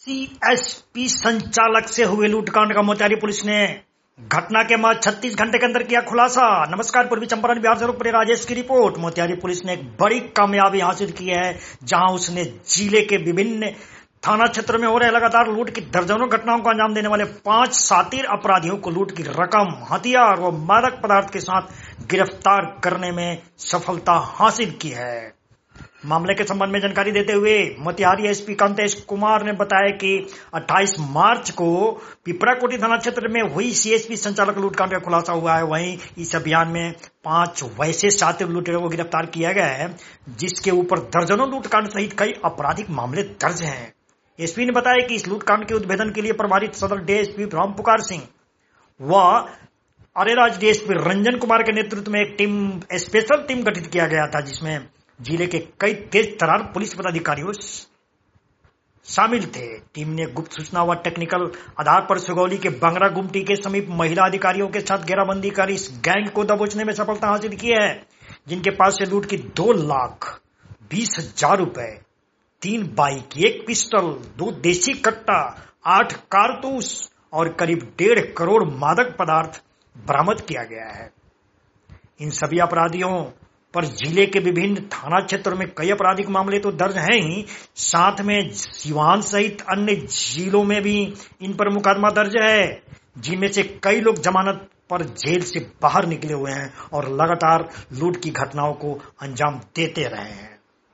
CSP संचालक से हुए लूटकांड का मोतिहारी पुलिस ने घटना के बाद 36 घंटे के अंदर किया खुलासा। नमस्कार, पूर्वी चंपारण बिहार से रूपरे राजेश की रिपोर्ट। मोतिहारी पुलिस ने एक बड़ी कामयाबी हासिल की है, जहां उसने जिले के विभिन्न थाना क्षेत्र में हो रहे लगातार लूट की दर्जनों घटनाओं को अंजाम देने वाले 5 शातिर अपराधियों को लूट की रकम, हथियार व मादक पदार्थ के साथ गिरफ्तार करने में सफलता हासिल की है। मामले के संबंध में जानकारी देते हुए मोतिहारी एसपी कांतेश कुमार ने बताया कि 28 मार्च को पिपराकोटी थाना क्षेत्र में हुई सीएसपी संचालक लूटकांड का खुलासा हुआ है। वहीं इस अभियान में 5 वैसे शातिर लुटेरों को गिरफ्तार किया गया है, जिसके ऊपर दर्जनों लूटकांड सहित कई आपराधिक मामले दर्ज हैं। एसपी ने बताया कि इस लूटकांड के उद्भेदन के लिए प्रभारी सदर डीएसपी राम पुकार सिंह व अरेराज डीएसपी रंजन कुमार के नेतृत्व में एक स्पेशल टीम गठित किया गया था, जिसमें जिले के कई तेज तर्रार पुलिस पदाधिकारी शामिल थे। टीम ने गुप्त सूचना व टेक्निकल आधार पर सुगौली के बंगरा गुमटी के समीप महिला अधिकारियों के साथ घेराबंदी कर इस गैंग को दबोचने में सफलता हासिल की है, जिनके पास से लूट की 2,20,000 रुपए, 3 बाइक, 1 पिस्टल, 2 देसी कट्टा, 8 कारतूस और करीब 1.5 करोड़ मादक पदार्थ बरामद किया गया है। इन सभी अपराधियों पर जिले के विभिन्न थाना क्षेत्रों में कई आपराधिक मामले तो दर्ज हैं ही, साथ में सिवान सहित अन्य जिलों में भी इन पर मुकदमा दर्ज है, जिनमें से कई लोग जमानत पर जेल से बाहर निकले हुए हैं और लगातार लूट की घटनाओं को अंजाम देते रहे हैं।